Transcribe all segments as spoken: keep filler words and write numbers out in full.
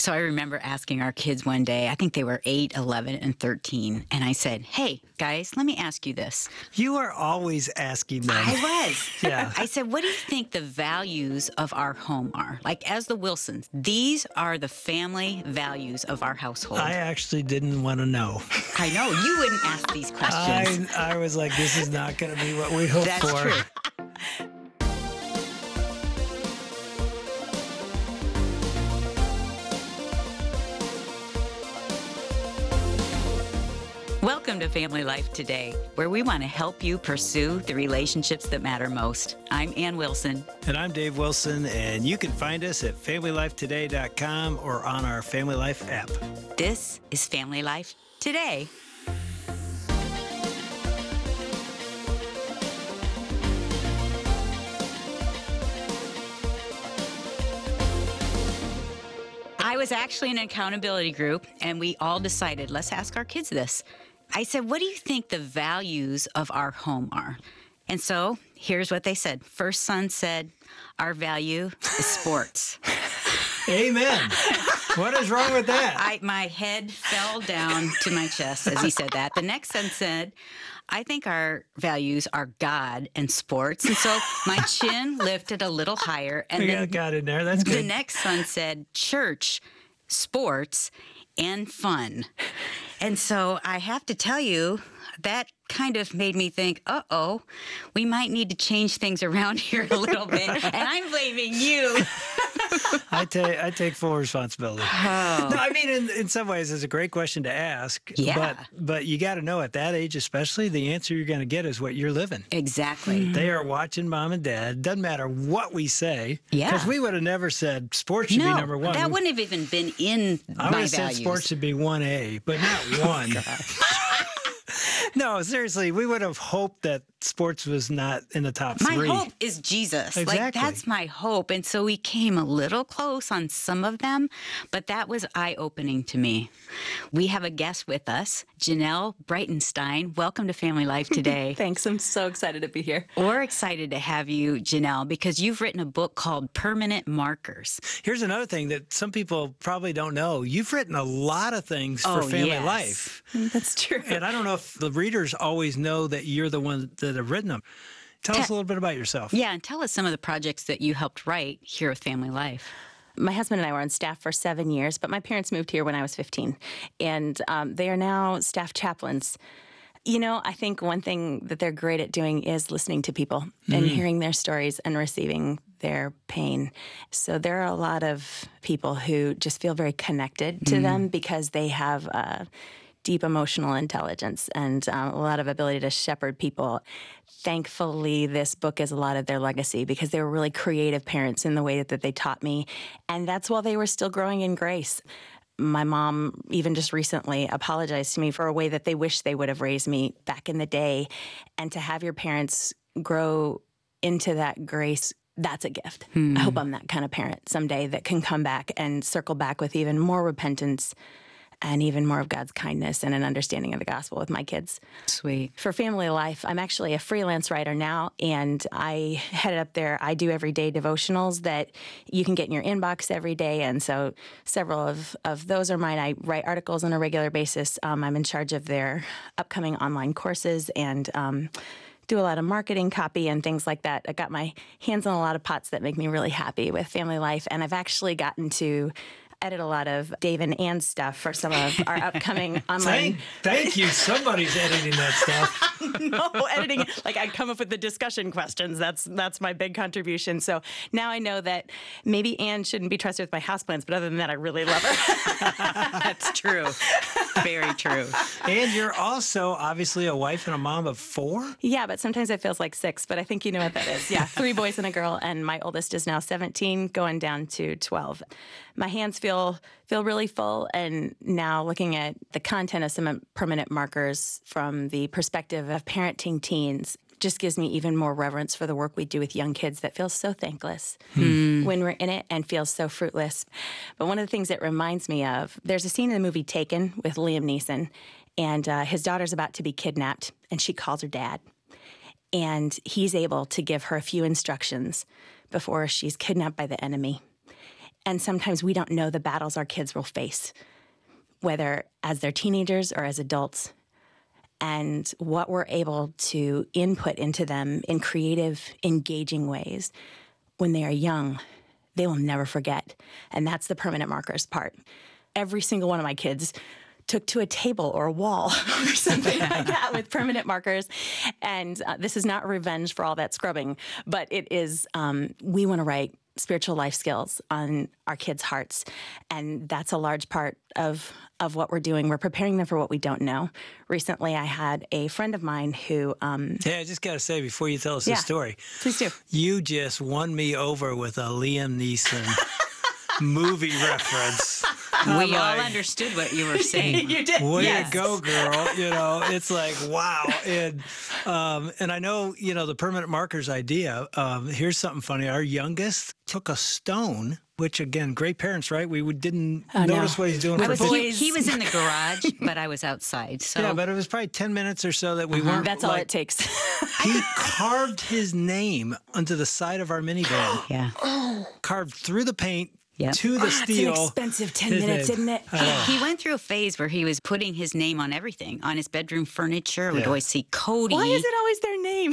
So I remember asking our kids one day, I think they were eight, eleven, and thirteen, and I said, hey, guys, let me ask you this. You are always asking them. I was. Yeah. I said, what do you think the values of our home are? Like, as the Wilsons, these are the family values of our household. I actually didn't want to know. I know. You wouldn't ask these questions. I, I was like, this is not going to be what we hoped That's for. true. Welcome to Family Life Today, where we want to help you pursue the relationships that matter most. I'm Ann Wilson. And I'm Dave Wilson, and you can find us at family life today dot com or on our Family Life app. This is Family Life Today. I was actually in an accountability group, and we all decided, let's ask our kids this. I said, what do you think the values of our home are? And so here's what they said. First son said, our value is sports. Amen. What is wrong with that? I, my head fell down to my chest as he said that. The next son said, I think our values are God and sports. And so my chin lifted a little higher. And we then got God in there. That's the good. next son said, church, sports, and fun. And so I have to tell you, that kind of made me think, uh-oh, we might need to change things around here a little bit. And I'm blaming you. I take I take full responsibility. Oh. No, I mean, in, in some ways, it's a great question to ask. Yeah. But but you got to know at that age, especially, the answer you're going to get is what you're living. Exactly. They are watching mom and dad. Doesn't matter what we say. Yeah. Because we would have never said sports should no, be number one. that We- wouldn't have even been in I would my have said values. sports should be one A, but not one. No, seriously, we would have hoped that sports was not in the top My three. hope is Jesus. Like, Exactly. that's my hope. And so we came a little close on some of them, but that was eye-opening to me. We have a guest with us, Janelle Breitenstein. Welcome to Family Life Today. Thanks. I'm so excited to be here. We're excited to have you, Janelle, because you've written a book called Permanent Markers. Here's another thing that some people probably don't know. You've written a lot of things Oh, for Family yes. Life. That's true. And I don't know if the readers always know that you're the one that have written them. Tell us a little bit about yourself. Yeah, and tell us some of the projects that you helped write here with Family Life. My husband and I were on staff for seven years, but my parents moved here when I was fifteen, and um, they are now staff chaplains. You know, I think one thing that they're great at doing is listening to people and hearing their stories and receiving their pain. So there are a lot of people who just feel very connected to them because they have uh, deep emotional intelligence and um, a lot of ability to shepherd people. Thankfully, this book is a lot of their legacy because they were really creative parents in the way that they taught me. And that's while they were still growing in grace. My mom, even just recently, apologized to me for a way that they wish they would have raised me back in the day. And to have your parents grow into that grace, that's a gift. I hope I'm that kind of parent someday that can come back and circle back with even more repentance and even more of God's kindness and an understanding of the gospel with my kids. Sweet. For Family Life, I'm actually a freelance writer now, and I headed up there. I do everyday devotionals that you can get in your inbox every day, and so several of, of those are mine. I write articles on a regular basis. Um, I'm in charge of their upcoming online courses and um, do a lot of marketing copy and things like that. I got my hands on a lot of pots that make me really happy with Family Life, and I've actually gotten to edit a lot of Dave and Ann's stuff for some of our upcoming online. Thank, thank you. Somebody's editing that stuff. No, editing. Like, I come up with the discussion questions. That's that's my big contribution. So now I know that maybe Ann shouldn't be trusted with my houseplants, but other than that, I really love her. That's true. Very true. And you're also obviously a wife and a mom of four? Yeah, but sometimes it feels like six, but I think you know what that is. Yeah, three boys and a girl, and my oldest is now seventeen, going down to twelve. My hands feel feel really full, and now looking at the content of some permanent markers from the perspective of parenting teens just gives me even more reverence for the work we do with young kids that feels so thankless when we're in it and feels so fruitless. But one of the things it reminds me of, there's a scene in the movie Taken with Liam Neeson, and uh, his daughter's about to be kidnapped, and she calls her dad. And he's able to give her a few instructions before she's kidnapped by the enemy. And sometimes we don't know the battles our kids will face, whether as they're teenagers or as adults. And what we're able to input into them in creative, engaging ways when they are young, they will never forget. And that's the permanent markers part. Every single one of my kids took to a table or a wall or something like that with permanent markers. And uh, this is not revenge for all that scrubbing, but it is, um, we want to write spiritual life skills on our kids' hearts. And that's a large part of, of what we're doing. We're preparing them for what we don't know. Recently, I had a friend of mine who... Um, hey, I just got to say, before you tell us yeah, the story, please do. You just won me over with a Liam Neeson movie reference. We I'm all like, understood what you were saying. You did. Way Yes. to go, girl. You know, it's like, wow. And um, and I know, you know, the permanent markers idea. Um, here's something funny. Our youngest took a stone, which, again, great parents, right? We would- didn't Oh, no. notice what he's doing I for was- fifty He, Boys. he was in the garage, but I was outside. So Yeah, but it was probably ten minutes or so that we weren't. That's all like, it takes. He carved his name onto the side of our minivan, yeah. carved through the paint Yep. to the That's steel. an expensive ten his minutes, name. isn't it? I know. He went through a phase where he was putting his name on everything, on his bedroom furniture. We'd Yeah. always see Cody. Why is it always their name?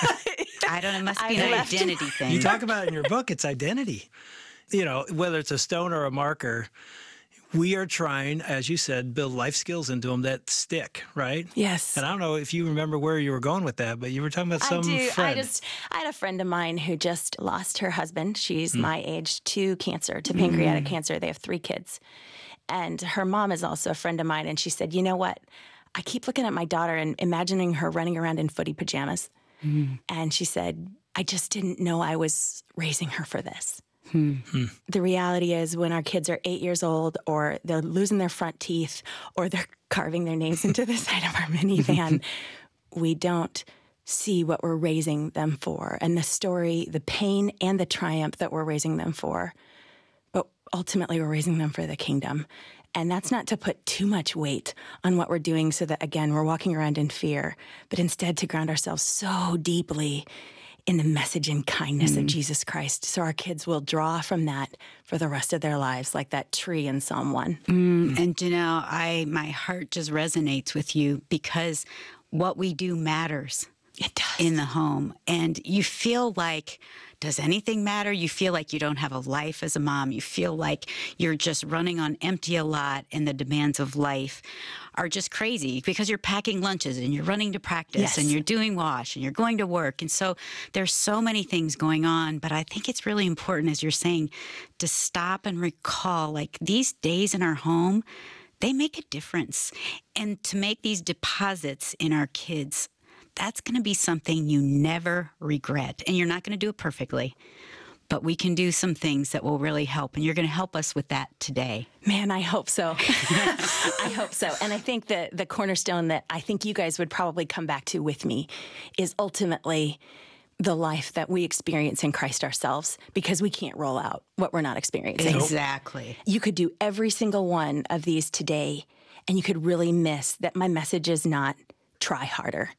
I don't know. It must be I an left. identity thing. You talk about it in your book, it's identity. You know, whether it's a stone or a marker, we are trying, as you said, build life skills into them that stick, right? Yes. And I don't know if you remember where you were going with that, but you were talking about some I do. friend. I just I had a friend of mine who just lost her husband. She's my age to cancer, to pancreatic cancer. They have three kids. And her mom is also a friend of mine. And she said, you know what? I keep looking at my daughter and imagining her running around in footy pajamas. And she said, I just didn't know I was raising her for this. The reality is when our kids are eight years old or they're losing their front teeth or they're carving their names into the side of our minivan, we don't see what we're raising them for and the story, the pain and the triumph that we're raising them for. But ultimately, we're raising them for the kingdom. And that's not to put too much weight on what we're doing so that, again, we're walking around in fear, but instead to ground ourselves so deeply in the message and kindness of Jesus Christ. So our kids will draw from that for the rest of their lives, like that tree in Psalm one. And Janelle, I my heart just resonates with you because what we do matters. It does. In the home. And you feel like, does anything matter? You feel like you don't have a life as a mom. You feel like you're just running on empty a lot and the demands of life are just crazy because you're packing lunches and you're running to practice Yes. and you're doing wash and you're going to work. And so there's so many things going on. But I think it's really important, as you're saying, to stop and recall, like these days in our home, they make a difference. And to make these deposits in our kids, that's going to be something you never regret. And you're not going to do it perfectly, but we can do some things that will really help. And you're going to help us with that today. Man, I hope so. I hope so. And I think that the cornerstone that I think you guys would probably come back to with me is ultimately the life that we experience in Christ ourselves, because we can't roll out what we're not experiencing. Exactly. You could do every single one of these today, and you could really miss that my message is not try harder.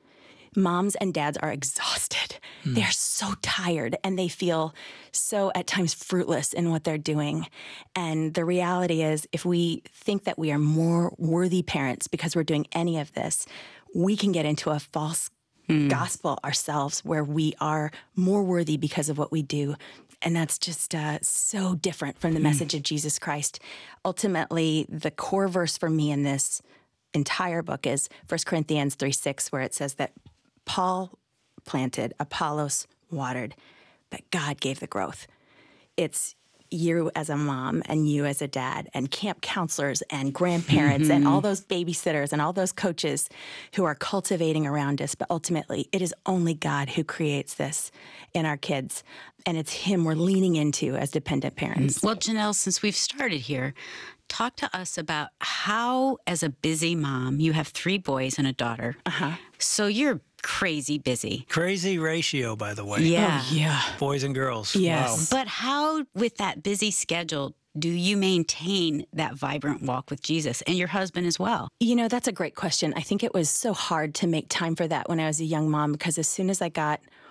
Moms and dads are exhausted. Mm. They're so tired and they feel so at times fruitless in what they're doing. And the reality is, if we think that we are more worthy parents because we're doing any of this, we can get into a false mm. gospel ourselves where we are more worthy because of what we do. And that's just uh, so different from the mm. message of Jesus Christ. Ultimately, the core verse for me in this entire book is First Corinthians three six, where it says that Paul planted, Apollos watered, but God gave the growth. It's you as a mom and you as a dad and camp counselors and grandparents mm-hmm. and all those babysitters and all those coaches who are cultivating around us. But ultimately, it is only God who creates this in our kids. And it's him we're leaning into as dependent parents. Well, Janelle, since we've started here, talk to us about how, as a busy mom, you have three boys and a daughter. Uh-huh. So you're crazy busy. Crazy ratio, by the way. Yeah. Oh, yeah. Boys and girls. Yes. Wow. But how, with that busy schedule, do you maintain that vibrant walk with Jesus and your husband as well? You know, that's a great question. I think it was so hard to make time for that when I was a young mom, because as soon as I got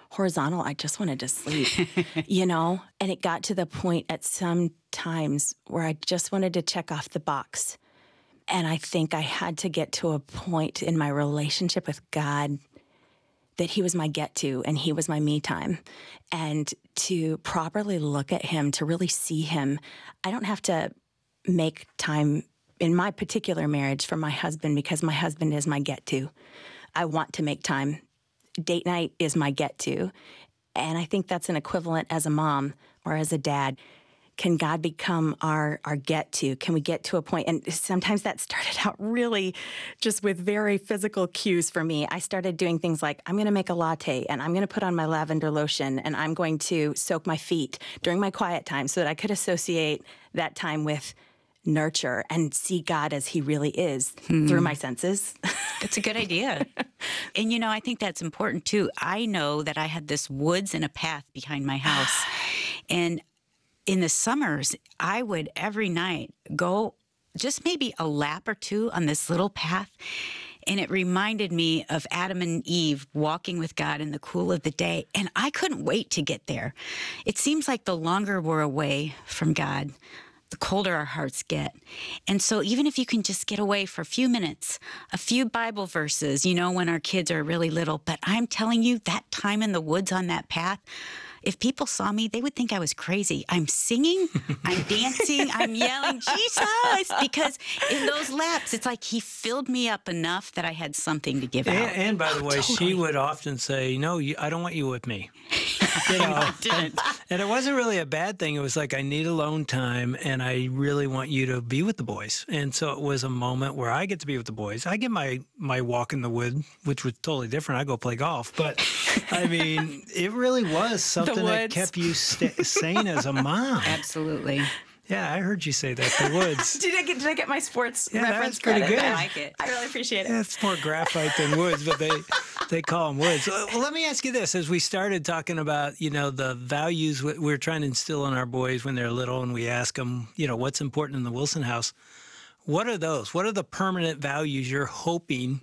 horizontal. I just wanted to sleep, you know? And it got to the point at some times where I just wanted to check off the box. And I think I had to get to a point in my relationship with God that he was my get to and he was my me time. And to properly look at him, to really see him, I don't have to make time in my particular marriage for my husband because my husband is my get to. I want to make time. Date night is my get to. And I think that's an equivalent as a mom or as a dad. Can God become our our get to? Can we get to a point? And sometimes that started out really just with very physical cues for me. I started doing things like, I'm going to make a latte and I'm going to put on my lavender lotion and I'm going to soak my feet during my quiet time so that I could associate that time with nurture and see God as he really is hmm. through my senses. That's a good idea. And, you know, I think that's important too. I know that I had this woods and a path behind my house. And in the summers, I would every night go just maybe a lap or two on this little path. And it reminded me of Adam and Eve walking with God in the cool of the day. And I couldn't wait to get there. It seems like the longer we're away from God, the colder our hearts get. And so even if you can just get away for a few minutes, a few Bible verses, you know, when our kids are really little, but I'm telling you, that time in the woods on that path, if people saw me, they would think I was crazy. I'm singing, I'm dancing, I'm yelling, Jesus, because in those laps, it's like he filled me up enough that I had something to give and, out. And by the oh, way, totally. she would often say, no, you, I don't want you with me. You know, I didn't. And it wasn't really a bad thing. It was like, I need alone time, and I really want you to be with the boys. And so it was a moment where I get to be with the boys. I get my, my walk in the wood, which was totally different. I go play golf. But, I mean, it really was something that kept you st- sane as a mom. Absolutely. Yeah, I heard you say that, the woods. did, I get, did I get my sports yeah, reference that's pretty credit? good. I like it. I really appreciate it. Yeah, it's more graphite than woods, but they they call them woods. Well, let me ask you this. As we started talking about, you know, the values we're trying to instill in our boys when they're little, and we ask them, you know, what's important in the Wilson house, what are those? What are the permanent values you're hoping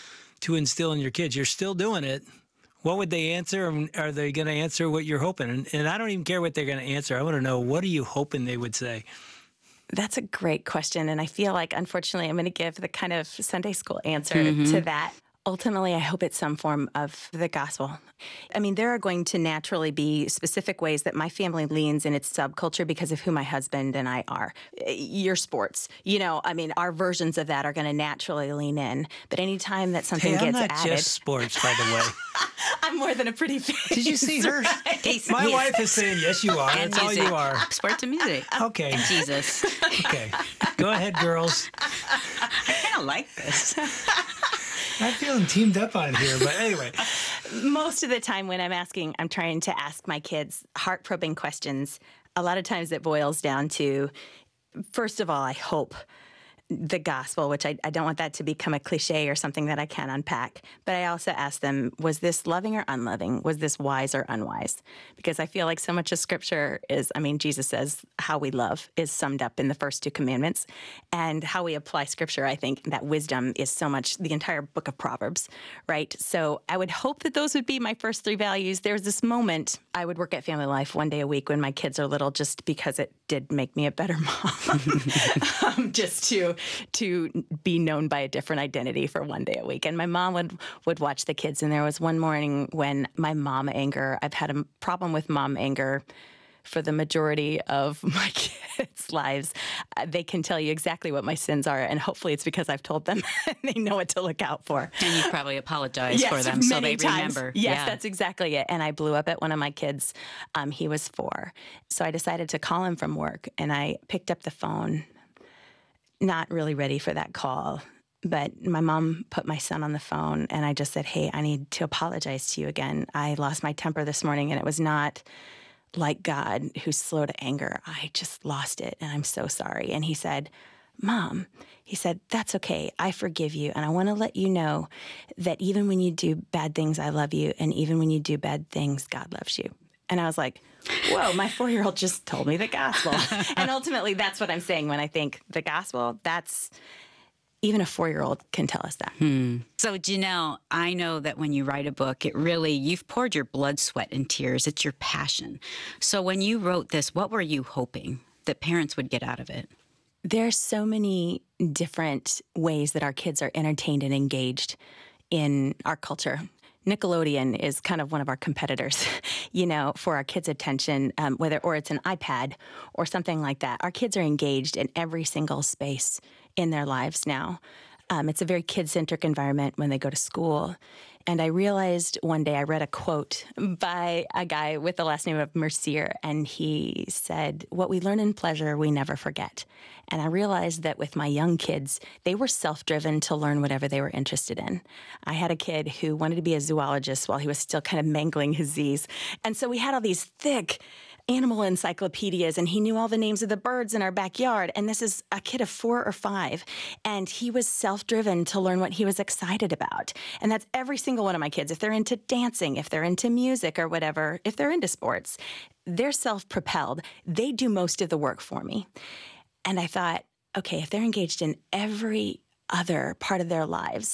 to instill in your kids? You're still doing it. What would they answer? And are they going to answer what you're hoping? And, and I don't even care what they're going to answer. I want to know, what are you hoping they would say? That's a great question. And I feel like, unfortunately, I'm going to give the kind of Sunday school answer Mm-hmm. to that. Ultimately, I hope it's some form of the gospel. I mean, there are going to naturally be specific ways that my family leans in its subculture because of who my husband and I are. Your sports, you know, I mean, our versions of that are going to naturally lean in. But anytime that something hey, gets I'm not added, just sports, by the way. I'm more than a pretty face. Did you see her? Right? My Yes. wife is saying, yes, you are. And That's all music. you are. Sports and music. Okay. And Jesus. Okay. Go ahead, girls. I kind of like this. I'm feeling teamed up on here, but anyway. Most of the time when I'm asking, I'm trying to ask my kids heart-probing questions. A lot of times it boils down to, first of all, I hope the gospel, which I, I don't want that to become a cliche or something that I can't unpack. But I also ask them, was this loving or unloving? Was this wise or unwise? Because I feel like so much of Scripture is, I mean, Jesus says how we love is summed up in the first two commandments. And how we apply Scripture, I think that wisdom is so much the entire book of Proverbs, right? So I would hope that those would be my first three values. There's this moment, I would work at Family Life one day a week when my kids are little, just because it did make me a better mom. um, just to to be known by a different identity for one day a week. And my mom would, would watch the kids. And there was one morning when my mom anger, I've had a problem with mom anger for the majority of my kids' lives. Uh, they can tell you exactly what my sins are, and hopefully it's because I've told them and they know what to look out for. And you probably apologize Yes, for them so many they times. remember. Yes, yeah. that's exactly it. And I blew up at one of my kids. Um, he was four. So I decided to call him from work, and I picked up the phone, not really ready for that call. But my mom put my son on the phone, and I just said, hey, I need to apologize to you again. I lost my temper this morning, and it was not like God, who's slow to anger. I just lost it, and I'm so sorry. And he said, Mom, he said, that's okay. I forgive you. And I want to let you know that even when you do bad things, I love you. And even when you do bad things, God loves you. And I was like, whoa, my four-year-old just told me the gospel. And ultimately, that's what I'm saying when I think the gospel, that's Even a four-year-old can tell us that. Hmm. So, Janelle, I know that when you write a book, it really, you've poured your blood, sweat, and tears. It's your passion. So when you wrote this, what were you hoping that parents would get out of it? There's so many different ways that our kids are entertained and engaged in our culture. Nickelodeon is kind of one of our competitors, you know, for our kids' attention, um, whether or it's an iPad or something like that. Our kids are engaged in every single space in their lives now. Um, it's a very kid-centric environment when they go to school. And I realized one day I read a quote by a guy with the last name of Mercier, and he said, "What we learn in pleasure, we never forget." And I realized that with my young kids, they were self-driven to learn whatever they were interested in. I had a kid who wanted to be a zoologist while he was still kind of mangling his Z's. And so we had all these thick animal encyclopedias, and he knew all the names of the birds in our backyard. And this is a kid of four or five, and he was self-driven to learn what he was excited about. And that's every single one of my kids. If they're into dancing, if they're into music or whatever, if they're into sports, they're self-propelled. They do most of the work for me. And I thought, okay, if they're engaged in every other part of their lives,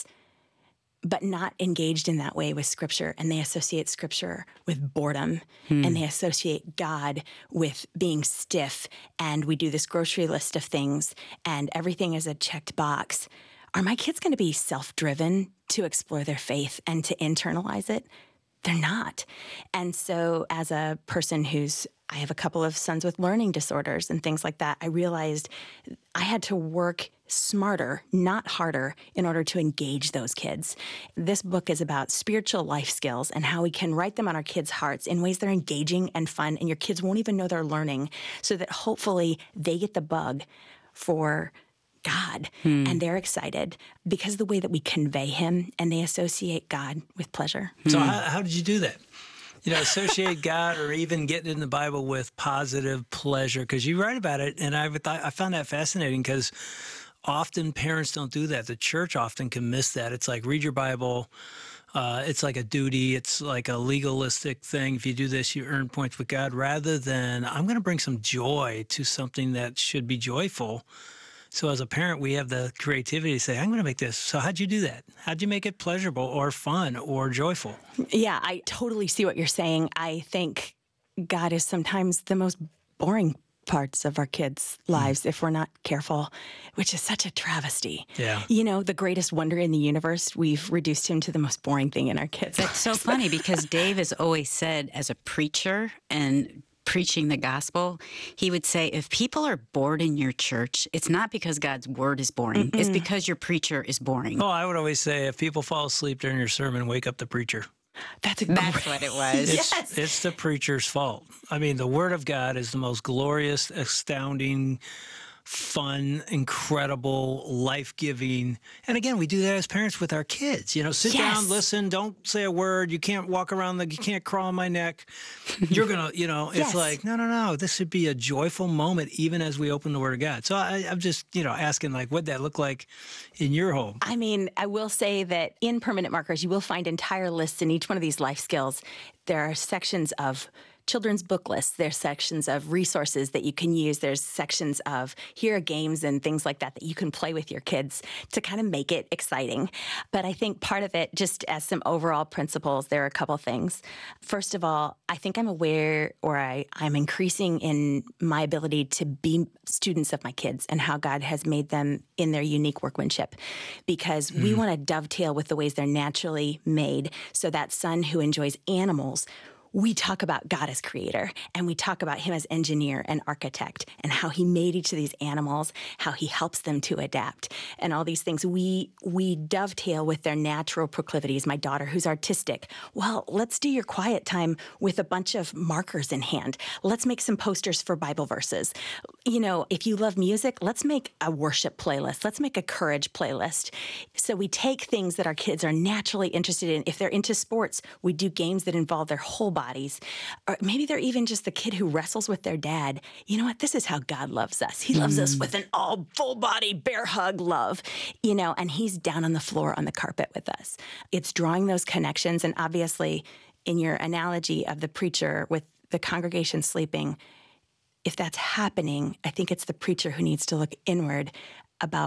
but not engaged in that way with Scripture, and they associate Scripture with boredom, hmm. and they associate God with being stiff, and we do this grocery list of things, and everything is a checked box. Are my kids going to be self-driven to explore their faith and to internalize it? They're not. And so as a person who's, I have a couple of sons with learning disorders and things like that, I realized I had to work smarter, not harder, in order to engage those kids. This book is about spiritual life skills and how we can write them on our kids' hearts in ways that are engaging and fun, and your kids won't even know they're learning, so that hopefully they get the bug for God, hmm. and they're excited because of the way that we convey him, and they associate God with pleasure. So hmm. how, how did you do that? You know, associate God or even getting in the Bible with positive pleasure, because you write about it, and I, I found that fascinating because often parents don't do that. The church often can miss that. It's like, read your Bible. Uh, it's like a duty. It's like a legalistic thing. If you do this, you earn points with God, rather than I'm going to bring some joy to something that should be joyful. So as a parent, we have the creativity to say, I'm going to make this. So how'd you do that? How'd you make it pleasurable or fun or joyful? Yeah, I totally see what you're saying. I think God is sometimes the most boring parts of our kids' lives mm. if we're not careful, which is such a travesty. Yeah. You know, the greatest wonder in the universe, we've reduced him to the most boring thing in our kids' That's so funny, because Dave has always said, as a preacher and preaching the gospel, he would say, if people are bored in your church, it's not because God's word is boring. Mm-mm. It's because your preacher is boring. Oh, I would always say, if people fall asleep during your sermon, wake up the preacher. That's, a That's what it was. It's, yes. it's the preacher's fault. I mean, the word of God is the most glorious, astounding, fun, incredible, life-giving. And again, we do that as parents with our kids. You know, sit yes. down, listen, don't say a word. You can't walk around, the, you can't crawl on my neck. You're going to, you know, it's yes. like, no, no, no. This should be a joyful moment, even as we open the Word of God. So I, I'm just, you know, asking, like, what'd that look like in your home? I mean, I will say that in Permanent Markers, you will find entire lists in each one of these life skills. There are sections of children's book lists. There's sections of resources that you can use. There's sections of here are games and things like that that you can play with your kids to kind of make it exciting. But I think part of it, just as some overall principles, there are a couple things. First of all, I think I'm aware, or I, I'm increasing in my ability to be students of my kids and how God has made them in their unique workmanship, because mm. we want to dovetail with the ways they're naturally made. So that son who enjoys animals, we talk about God as creator, and we talk about him as engineer and architect, and how he made each of these animals, how he helps them to adapt, and all these things. We we dovetail with their natural proclivities. My daughter, who's artistic, well, let's do your quiet time with a bunch of markers in hand. Let's make some posters for Bible verses. You know, if you love music, let's make a worship playlist. Let's make a courage playlist. So we take things that our kids are naturally interested in. If they're into sports, we do games that involve their whole bodies. Or maybe they're even just the kid who wrestles with their dad. You know what? This is how God loves us. He loves mm. us with an all full body bear hug love, you know, and he's down on the floor on the carpet with us. It's drawing those connections. And obviously, in your analogy of the preacher with the congregation sleeping, if that's happening, I think it's the preacher who needs to look inward about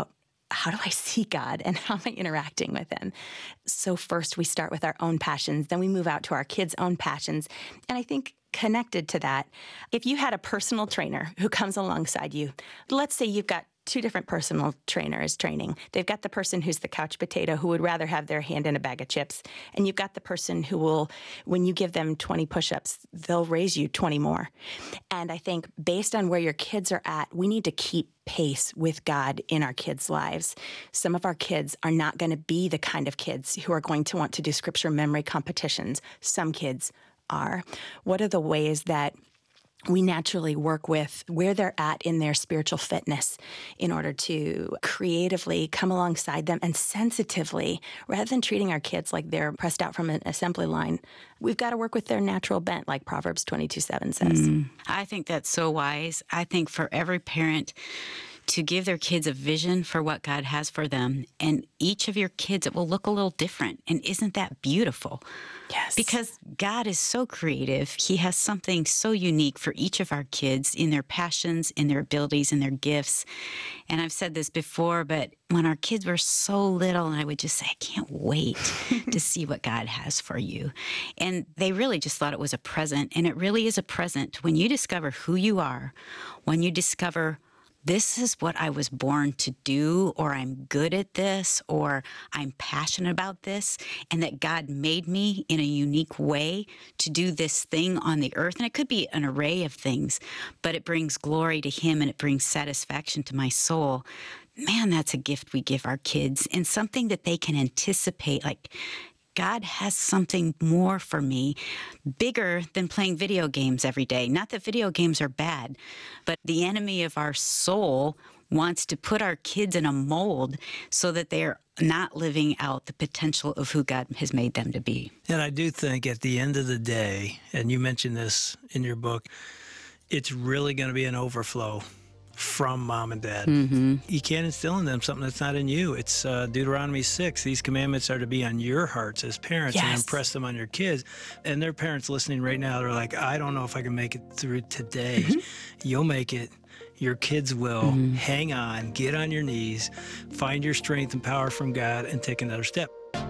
how do I see God and how am I interacting with him? So first we start with our own passions, then we move out to our kids' own passions. And I think connected to that, if you had a personal trainer who comes alongside you, let's say you've got two different personal trainers training. They've got the person who's the couch potato who would rather have their hand in a bag of chips. And you've got the person who will, when you give them twenty push-ups, they'll raise you twenty more. And I think based on where your kids are at, we need to keep pace with God in our kids' lives. Some of our kids are not going to be the kind of kids who are going to want to do scripture memory competitions. Some kids are. What are the ways that we naturally work with where they're at in their spiritual fitness in order to creatively come alongside them and sensitively, rather than treating our kids like they're pressed out from an assembly line, we've got to work with their natural bent, like Proverbs twenty-two seven says. Mm, I think that's so wise. I think for every parent to give their kids a vision for what God has for them, and each of your kids, it will look a little different. And isn't that beautiful? Yes. Because God is so creative. He has something so unique for each of our kids in their passions, in their abilities, in their gifts. And I've said this before, but when our kids were so little, I would just say, I can't wait to see what God has for you. And they really just thought it was a present. And it really is a present when you discover who you are, when you discover this is what I was born to do, or I'm good at this, or I'm passionate about this, and that God made me in a unique way to do this thing on the earth. And it could be an array of things, but it brings glory to him and it brings satisfaction to my soul. Man, that's a gift we give our kids, and something that they can anticipate, like, God has something more for me, bigger than playing video games every day. Not that video games are bad, but the enemy of our soul wants to put our kids in a mold so that they're not living out the potential of who God has made them to be. And I do think at the end of the day, and you mentioned this in your book, it's really going to be an overflow from mom and dad. Mm-hmm. You can't instill in them something that's not in you. It's uh, Deuteronomy six. These commandments are to be on your hearts as parents, yes. and impress them on your kids. And their parents listening right now, they're like, I don't know if I can make it through today. Mm-hmm. You'll make it. Your kids will. Mm-hmm. Hang on, get on your knees, find your strength and power from God, and take another step.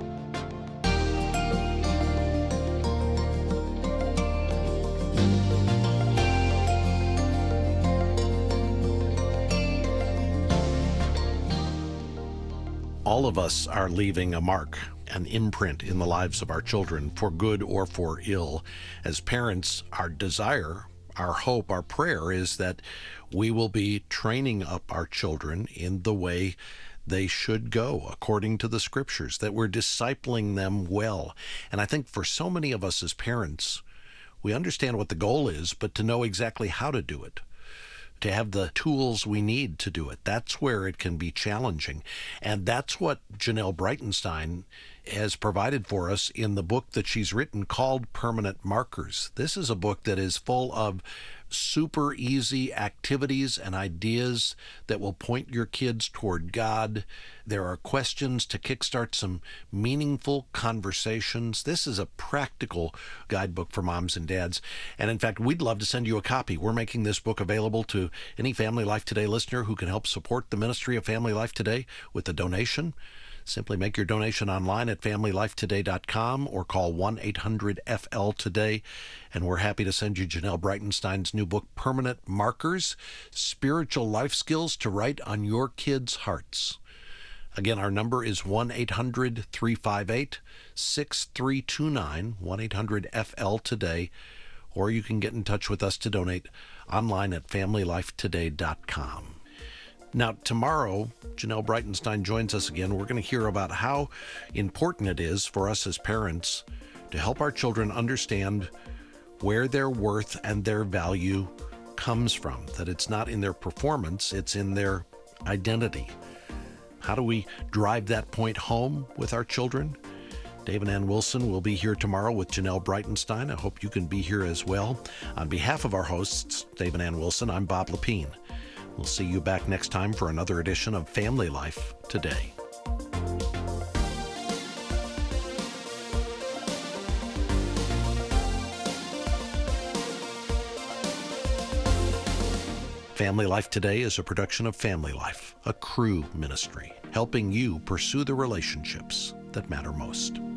All of us are leaving a mark, an imprint in the lives of our children, for good or for ill. As parents, our desire, our hope, our prayer is that we will be training up our children in the way they should go, according to the scriptures, that we're discipling them well. And I think for so many of us as parents, we understand what the goal is, but to know exactly how to do it, to have the tools we need to do it, that's where it can be challenging. And that's what Janelle Breitenstein has provided for us in the book that she's written called Permanent Markers. This is a book that is full of super easy activities and ideas that will point your kids toward God. There are questions to kickstart some meaningful conversations. This is a practical guidebook for moms and dads. And in fact, we'd love to send you a copy. We're making this book available to any Family Life Today listener who can help support the ministry of Family Life Today with a donation. Simply make your donation online at family life today dot com or call one eight hundred F L today. And we're happy to send you Janelle Breitenstein's new book, Permanent Markers, Spiritual Life Skills to Write on Your Kids' Hearts. Again, our number is one eight hundred three five eight six three two nine, one eight hundred F L today. Or you can get in touch with us to donate online at family life today dot com. Now, tomorrow, Janelle Breitenstein joins us again. We're going to hear about how important it is for us as parents to help our children understand where their worth and their value comes from, that it's not in their performance, it's in their identity. How do we drive that point home with our children? Dave and Ann Wilson will be here tomorrow with Janelle Breitenstein. I hope you can be here as well. On behalf of our hosts, Dave and Ann Wilson, I'm Bob Lepine. We'll see you back next time for another edition of Family Life Today. Family Life Today is a production of Family Life, a Cru ministry, helping you pursue the relationships that matter most.